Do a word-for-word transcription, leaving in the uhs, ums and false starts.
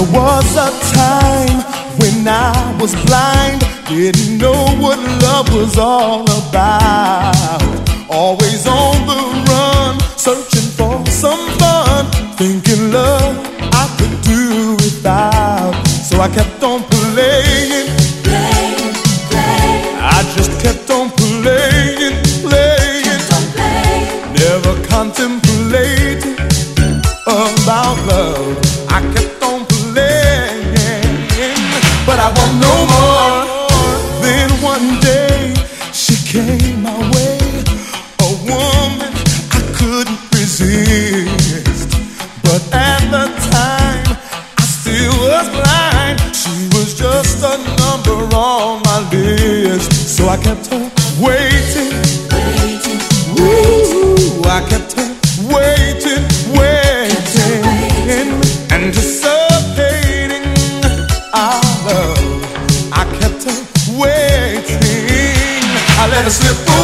was a time when I was blind, didn't know what love was all about. Always on the run, searching for some fun, thinking love I could do without. So I kept on playing, playing, playing. I just kept on playing, playing, kept on playing. Never contemplating about love. I kept on playing, but I want no more. Then one day she came my way, a woman I couldn't resist. But at the time I still was blind. She was just a number on my list. So I kept her waiting, waiting, Ooh, I kept her waiting, waiting, anticipating our love. I kept her waiting. I let her slip away.